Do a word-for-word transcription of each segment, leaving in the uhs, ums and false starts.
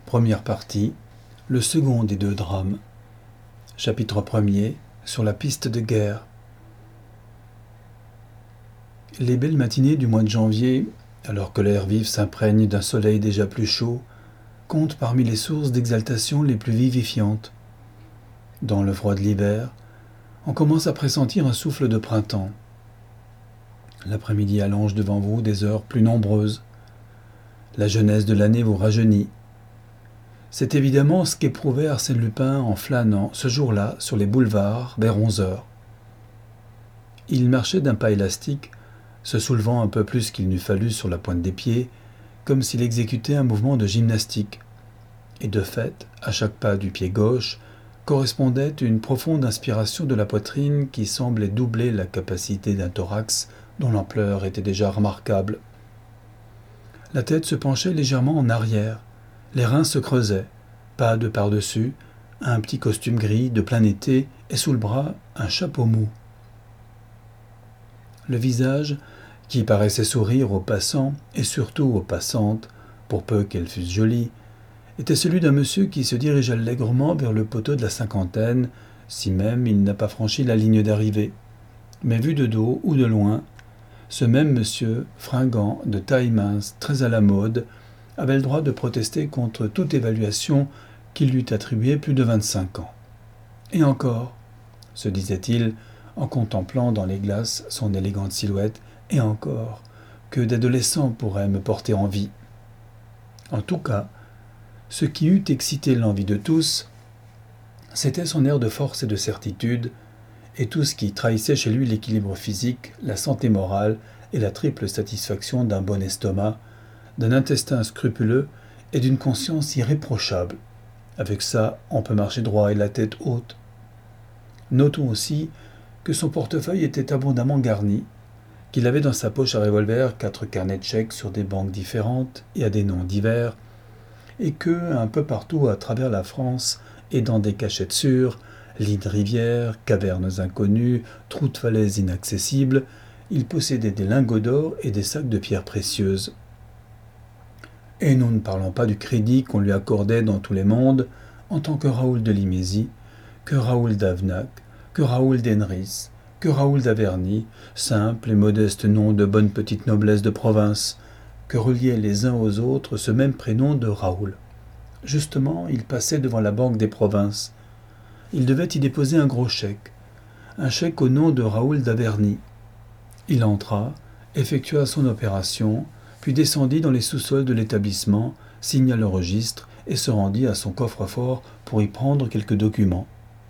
Première partie, le second des deux drames. Chapitre premier, sur la piste de guerre. Les belles matinées du mois de janvier, alors que l'air vif s'imprègne d'un soleil déjà plus chaud, comptent parmi les sources d'exaltation les plus vivifiantes. Dans le froid de l'hiver, on commence à pressentir un souffle de printemps. L'après-midi allonge devant vous des heures plus nombreuses. La jeunesse de l'année vous rajeunit. C'est évidemment ce qu'éprouvait Arsène Lupin en flânant ce jour-là sur les boulevards vers onze heures. Il marchait d'un pas élastique, se soulevant un peu plus qu'il n'eût fallu sur la pointe des pieds, comme s'il exécutait un mouvement de gymnastique. Et de fait, à chaque pas du pied gauche, correspondait une profonde inspiration de la poitrine qui semblait doubler la capacité d'un thorax dont l'ampleur était déjà remarquable. La tête se penchait légèrement en arrière, les reins se creusaient, pas de par-dessus, un petit costume gris de plein été et sous le bras un chapeau mou. Le visage, qui paraissait sourire aux passants et surtout aux passantes, pour peu qu'elles fussent jolies, était celui d'un monsieur qui se dirige allègrement vers le poteau de la cinquantaine, si même il n'a pas franchi la ligne d'arrivée. Mais vu de dos ou de loin, ce même monsieur, fringant, de taille mince, très à la mode, avait le droit de protester contre toute évaluation qui lui attribuait plus de vingt-cinq ans. Et encore, se disait-il, en contemplant dans les glaces son élégante silhouette, et encore, que d'adolescents pourraient me porter envie. En tout cas, ce qui eût excité l'envie de tous, c'était son air de force et de certitude, et tout ce qui trahissait chez lui l'équilibre physique, la santé morale et la triple satisfaction d'un bon estomac, d'un intestin scrupuleux et d'une conscience irréprochable. Avec ça, on peut marcher droit et la tête haute. Notons aussi que son portefeuille était abondamment garni, qu'il avait dans sa poche à revolver quatre carnets de chèques sur des banques différentes et à des noms divers, et que, un peu partout à travers la France et dans des cachettes sûres, lits de rivières, cavernes inconnues, trous de falaises inaccessibles, il possédait des lingots d'or et des sacs de pierres précieuses. Et nous ne parlons pas du crédit qu'on lui accordait dans tous les mondes, en tant que Raoul de Limézy, que Raoul d'Avnac, que Raoul d'Henris, que Raoul d'Averny, simple et modeste nom de bonne petite noblesse de province, que reliaient les uns aux autres ce même prénom de Raoul. Justement, il passait devant la Banque des Provinces. Il devait y déposer un gros chèque, un chèque au nom de Raoul d'Averny. Il entra, effectua son opération, puis descendit dans les sous-sols de l'établissement, signa le registre et se rendit à son coffre-fort pour y prendre quelques documents.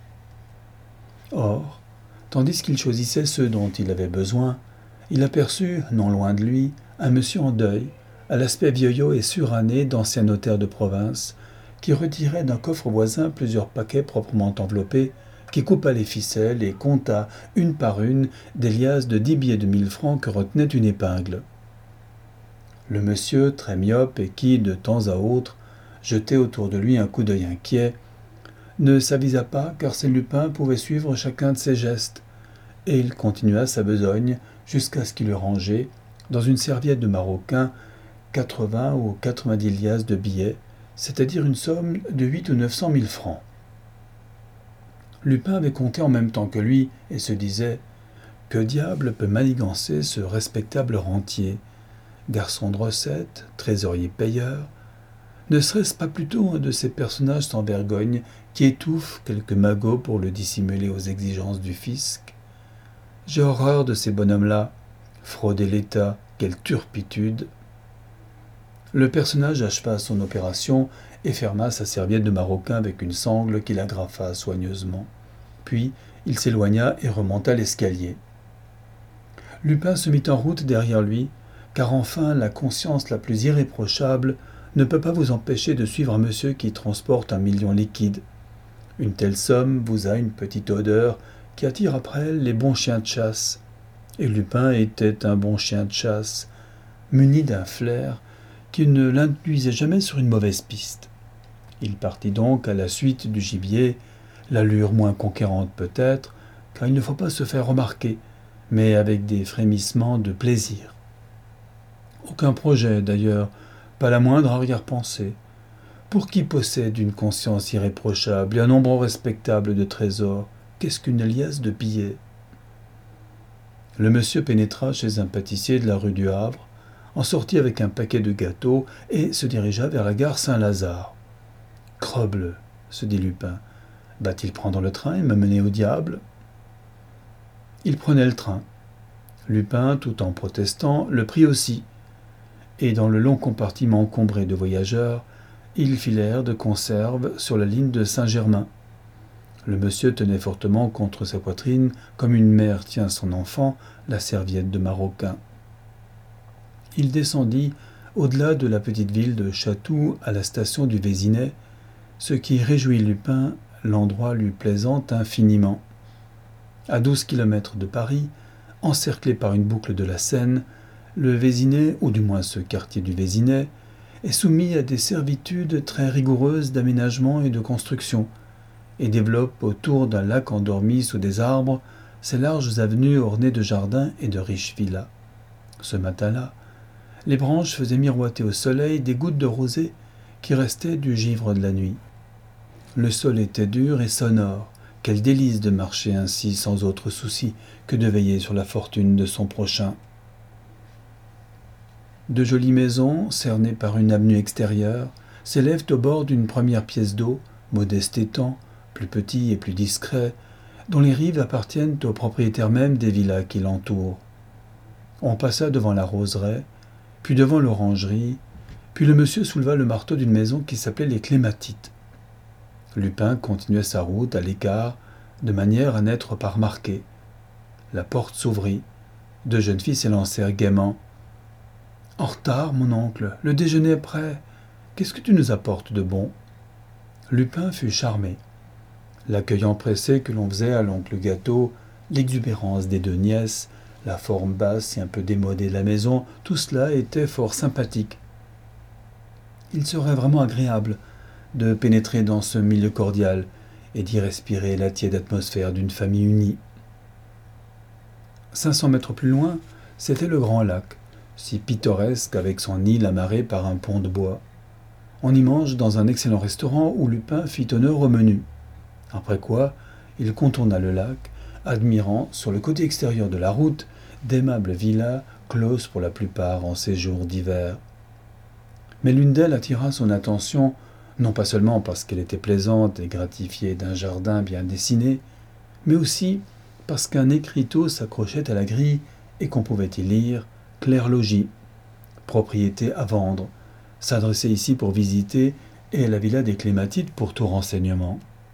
Or, tandis qu'il choisissait ceux dont il avait besoin, il aperçut, non loin de lui, un monsieur en deuil, à l'aspect vieillot et suranné d'ancien notaire de province, qui retirait d'un coffre voisin plusieurs paquets proprement enveloppés, qui coupa les ficelles et compta, une par une, des liasses de dix billets de mille francs que retenait une épingle. Le monsieur, très myope et qui, de temps à autre, jetait autour de lui un coup d'œil inquiet, ne s'avisa pas qu'Arsène Lupin pouvait suivre chacun de ses gestes, et il continua sa besogne jusqu'à ce qu'il eût rangé, dans une serviette de maroquin, quatre-vingts ou quatre-vingt-dix liasses de billets, c'est-à-dire une somme de huit ou neuf cent mille francs. Lupin avait compté en même temps que lui et se disait « Que diable peut manigancer ce respectable rentier ? Garçon de recette, trésorier payeur, ne serait-ce pas plutôt un de ces personnages sans vergogne qui étouffent quelques magots pour le dissimuler aux exigences du fisc ? J'ai horreur de ces bonhommes-là. Frauder l'État, quelle turpitude !» Le personnage acheva son opération et ferma sa serviette de maroquin avec une sangle qu'il agrafa soigneusement. Puis il s'éloigna et remonta l'escalier. Lupin se mit en route derrière lui, car enfin la conscience la plus irréprochable ne peut pas vous empêcher de suivre un monsieur qui transporte un million liquide. Une telle somme vous a une petite odeur qui attire après elle les bons chiens de chasse. Et Lupin était un bon chien de chasse, muni d'un flair qui ne l'induisait jamais sur une mauvaise piste. Il partit donc à la suite du gibier, l'allure moins conquérante peut-être, car il ne faut pas se faire remarquer, mais avec des frémissements de plaisir. Aucun projet, d'ailleurs, pas la moindre arrière-pensée. Pour qui possède une conscience irréprochable et un nombre respectable de trésors, qu'est-ce qu'une liasse de billets? Le monsieur pénétra chez un pâtissier de la rue du Havre, en sortit avec un paquet de gâteaux et se dirigea vers la gare Saint-Lazare. « Crebleu !» se dit Lupin. « Va-t-il prendre le train et me mener au diable ?» Il prenait le train. Lupin, tout en protestant, le prit aussi. Et dans le long compartiment encombré de voyageurs, ils filèrent de conserve sur la ligne de Saint-Germain. Le monsieur tenait fortement contre sa poitrine, comme une mère tient son enfant, la serviette de maroquin. Il descendit au-delà de la petite ville de Chatou à la station du Vésinet, ce qui réjouit Lupin, l'endroit lui plaisant infiniment. À douze kilomètres de Paris, encerclé par une boucle de la Seine, le Vésinet, ou du moins ce quartier du Vésinet, est soumis à des servitudes très rigoureuses d'aménagement et de construction, et développe autour d'un lac endormi sous des arbres ses larges avenues ornées de jardins et de riches villas. Ce matin-là, les branches faisaient miroiter au soleil des gouttes de rosée qui restaient du givre de la nuit. Le sol était dur et sonore. Quel délice de marcher ainsi sans autre souci que de veiller sur la fortune de son prochain. De jolies maisons, cernées par une avenue extérieure, s'élèvent au bord d'une première pièce d'eau, modeste étang, plus petit et plus discret, dont les rives appartiennent aux propriétaires mêmes des villas qui l'entourent. On passa devant la roseraie, puis devant l'orangerie, puis le monsieur souleva le marteau d'une maison qui s'appelait les Clématites. Lupin continuait sa route à l'écart, de manière à n'être pas remarqué. La porte s'ouvrit. Deux jeunes filles s'élancèrent gaiement. « En retard, mon oncle, le déjeuner est prêt. Qu'est-ce que tu nous apportes de bon ?» Lupin fut charmé. L'accueil empressé que l'on faisait à l'oncle Gâteau, l'exubérance des deux nièces, la forme basse et un peu démodée de la maison, tout cela était fort sympathique. Il serait vraiment agréable de pénétrer dans ce milieu cordial et d'y respirer la tiède atmosphère d'une famille unie. Cinq cents mètres plus loin, c'était le grand lac, si pittoresque avec son île amarrée par un pont de bois. On y mange dans un excellent restaurant où Lupin fit honneur au menu. Après quoi, il contourna le lac, admirant, sur le côté extérieur de la route, d'aimables villas closes pour la plupart en séjour d'hiver. Mais l'une d'elles attira son attention, non pas seulement parce qu'elle était plaisante et gratifiée d'un jardin bien dessiné, mais aussi parce qu'un écriteau s'accrochait à la grille et qu'on pouvait y lire « Clair Logis, propriété à vendre », s'adresser ici pour visiter et à la villa des Clématites pour tout renseignement.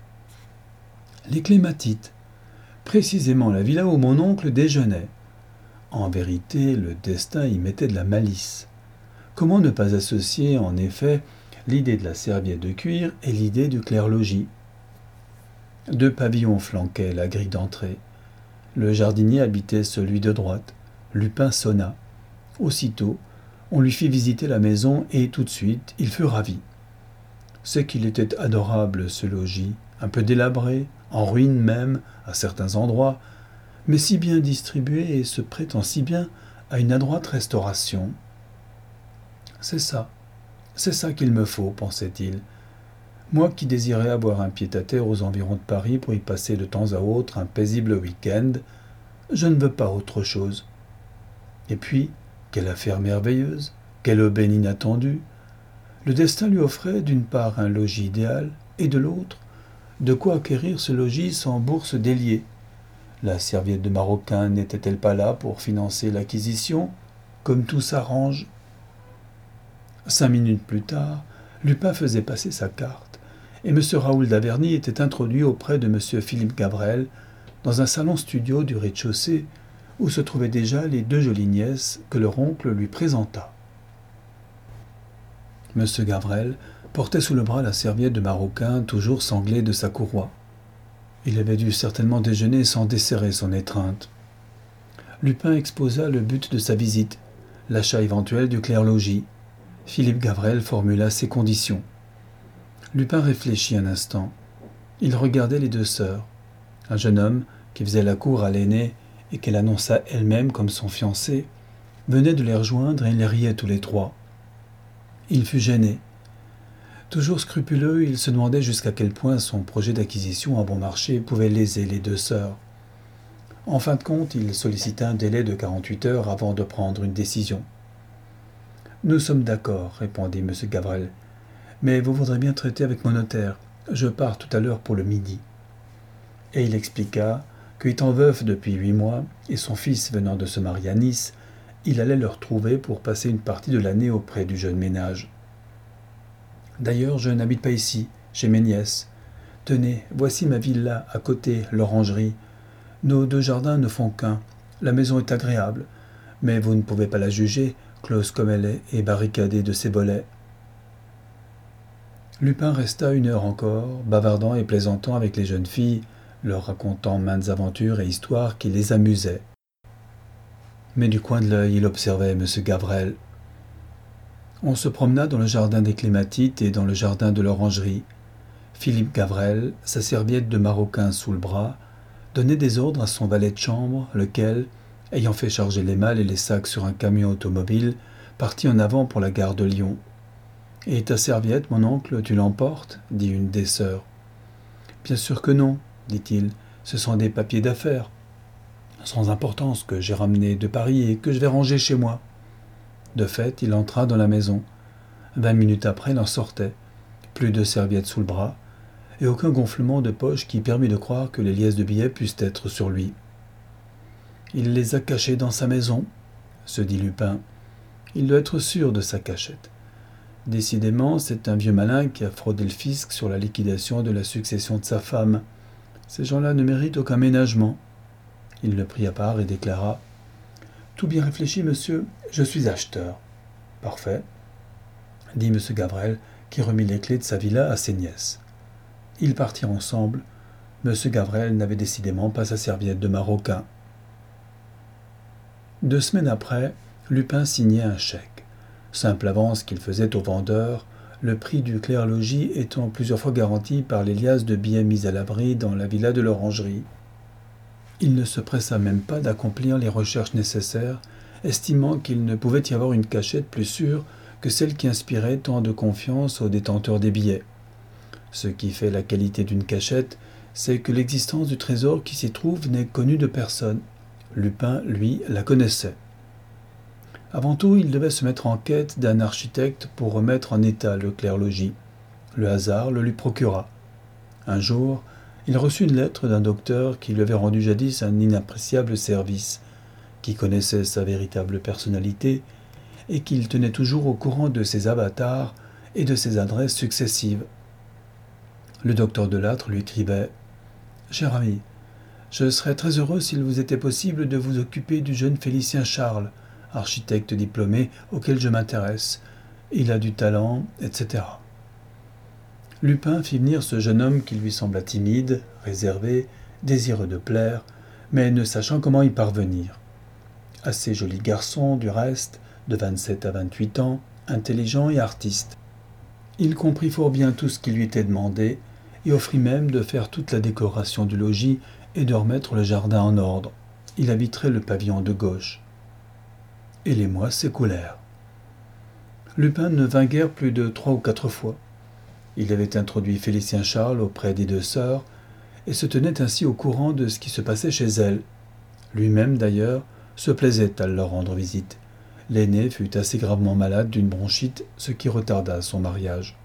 Les Clématites, précisément la villa où mon oncle déjeunait. En vérité, le destin y mettait de la malice. Comment ne pas associer, en effet, l'idée de la serviette de cuir et l'idée du clair-logis? Deux pavillons flanquaient la grille d'entrée. Le jardinier habitait celui de droite. Lupin sonna. Aussitôt, on lui fit visiter la maison et tout de suite, il fut ravi. C'est qu'il était adorable, ce logis, un peu délabré, en ruine même, à certains endroits, mais si bien distribué et se prêtant si bien à une adroite restauration. C'est ça, c'est ça qu'il me faut, pensait-il. Moi qui désirais avoir un pied-à-terre aux environs de Paris pour y passer de temps à autre un paisible week-end, je ne veux pas autre chose. Et puis, quelle affaire merveilleuse, quelle aubaine inattendue. Le destin lui offrait d'une part un logis idéal, et de l'autre, de quoi acquérir ce logis sans bourse déliée. La serviette de maroquin n'était-elle pas là pour financer l'acquisition, comme tout s'arrange? Cinq minutes plus tard, Lupin faisait passer sa carte, et M. Raoul d'Averny était introduit auprès de M. Philippe Gavrel dans un salon-studio du rez-de-chaussée où se trouvaient déjà les deux jolies nièces que leur oncle lui présenta. M. Gavrel portait sous le bras la serviette de maroquin toujours sanglée de sa courroie. Il avait dû certainement déjeuner sans desserrer son étreinte. Lupin exposa le but de sa visite, l'achat éventuel du clair-logis. Philippe Gavrel formula ses conditions. Lupin réfléchit un instant. Il regardait les deux sœurs. Un jeune homme, qui faisait la cour à l'aîné et qu'elle annonça elle-même comme son fiancé, venait de les rejoindre et ils riaient tous les trois. Il fut gêné. Toujours scrupuleux, il se demandait jusqu'à quel point son projet d'acquisition à bon marché pouvait léser les deux sœurs. En fin de compte, il sollicita un délai de quarante-huit heures avant de prendre une décision. « Nous sommes d'accord, répondit M. Gavrel, mais vous voudrez bien traiter avec mon notaire. Je pars tout à l'heure pour le midi. » Et il expliqua qu'étant veuf depuis huit mois et son fils venant de se marier à Nice, il allait le retrouver pour passer une partie de l'année auprès du jeune ménage. « D'ailleurs, je n'habite pas ici, chez mes nièces. Tenez, voici ma villa à côté, l'orangerie. Nos deux jardins ne font qu'un. La maison est agréable, mais vous ne pouvez pas la juger, close comme elle est et barricadée de ses volets. » Lupin resta une heure encore, bavardant et plaisantant avec les jeunes filles, leur racontant maintes aventures et histoires qui les amusaient. Mais du coin de l'œil, il observait M. Gavrel. On se promena dans le jardin des clématites et dans le jardin de l'orangerie. Philippe Gavrel, sa serviette de maroquin sous le bras, donnait des ordres à son valet de chambre, lequel, ayant fait charger les malles et les sacs sur un camion automobile, partit en avant pour la gare de Lyon. « Et ta serviette, mon oncle, tu l'emportes » dit une des sœurs. « Bien sûr que non, » dit-il, « ce sont des papiers d'affaires, sans importance, que j'ai ramenés de Paris et que je vais ranger chez moi. » De fait, il entra dans la maison. Vingt minutes après, il en sortait. Plus de serviettes sous le bras, et aucun gonflement de poche qui permit de croire que les liasses de billets puissent être sur lui. « Il les a cachés dans sa maison, » se dit Lupin. « Il doit être sûr de sa cachette. Décidément, c'est un vieux malin qui a fraudé le fisc sur la liquidation de la succession de sa femme. Ces gens-là ne méritent aucun ménagement. » Il le prit à part et déclara « Tout bien réfléchi, monsieur, je suis acheteur. »« Parfait, » dit M. Gavrel, qui remit les clés de sa villa à ses nièces. Ils partirent ensemble. M. Gavrel n'avait décidément pas sa serviette de maroquin. Deux semaines après, Lupin signait un chèque. Simple avance qu'il faisait au vendeur, le prix du clair-logis étant plusieurs fois garanti par les liasses de billets mis à l'abri dans la villa de l'orangerie. Il ne se pressa même pas d'accomplir les recherches nécessaires, estimant qu'il ne pouvait y avoir une cachette plus sûre que celle qui inspirait tant de confiance aux détenteurs des billets. Ce qui fait la qualité d'une cachette, c'est que l'existence du trésor qui s'y trouve n'est connue de personne. Lupin, lui, la connaissait. Avant tout, il devait se mettre en quête d'un architecte pour remettre en état le clair-logis. Le hasard le lui procura. Un jour, il reçut une lettre d'un docteur qui lui avait rendu jadis un inappréciable service, qui connaissait sa véritable personnalité et qu'il tenait toujours au courant de ses avatars et de ses adresses successives. Le docteur Delattre lui écrivait « Cher ami, je serais très heureux s'il vous était possible de vous occuper du jeune Félicien Charles, architecte diplômé auquel je m'intéresse. Il a du talent, et cetera » Lupin fit venir ce jeune homme qui lui sembla timide, réservé, désireux de plaire, mais ne sachant comment y parvenir. Assez joli garçon, du reste, de vingt-sept à vingt-huit ans, intelligent et artiste. Il comprit fort bien tout ce qui lui était demandé, et offrit même de faire toute la décoration du logis et de remettre le jardin en ordre. Il habiterait le pavillon de gauche. Et les mois s'écoulèrent. Lupin ne vint guère plus de trois ou quatre fois. Il avait introduit Félicien Charles auprès des deux sœurs, et se tenait ainsi au courant de ce qui se passait chez elles. Lui-même, d'ailleurs, se plaisait à leur rendre visite. L'aîné fut assez gravement malade d'une bronchite, ce qui retarda son mariage.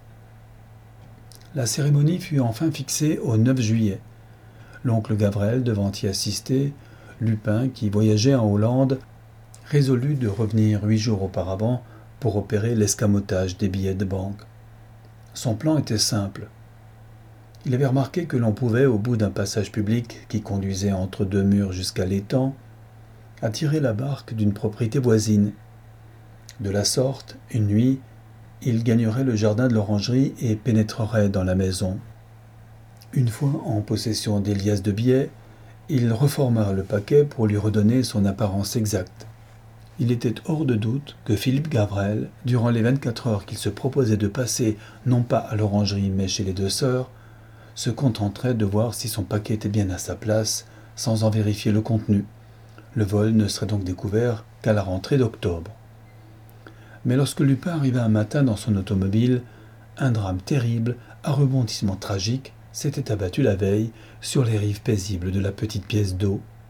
La cérémonie fut enfin fixée au neuf juillet. L'oncle Gavrel devant y assister, Lupin, qui voyageait en Hollande, résolut de revenir huit jours auparavant pour opérer l'escamotage des billets de banque. Son plan était simple. Il avait remarqué que l'on pouvait, au bout d'un passage public qui conduisait entre deux murs jusqu'à l'étang, attirer la barque d'une propriété voisine. De la sorte, une nuit, il gagnerait le jardin de l'orangerie et pénétrerait dans la maison. Une fois en possession des liasses de billets, il reforma le paquet pour lui redonner son apparence exacte. Il était hors de doute que Philippe Gavrel, durant les vingt-quatre heures qu'il se proposait de passer non pas à l'orangerie mais chez les deux sœurs, se contenterait de voir si son paquet était bien à sa place, sans en vérifier le contenu. Le vol ne serait donc découvert qu'à la rentrée d'octobre. Mais lorsque Lupin arriva un matin dans son automobile, un drame terrible, à rebondissement tragique, s'était abattu la veille sur les rives paisibles de la petite pièce d'eau